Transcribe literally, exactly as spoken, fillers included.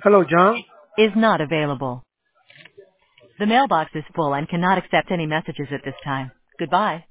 Hello, John. Is not available. The mailbox is full and cannot accept any messages at this time. Goodbye.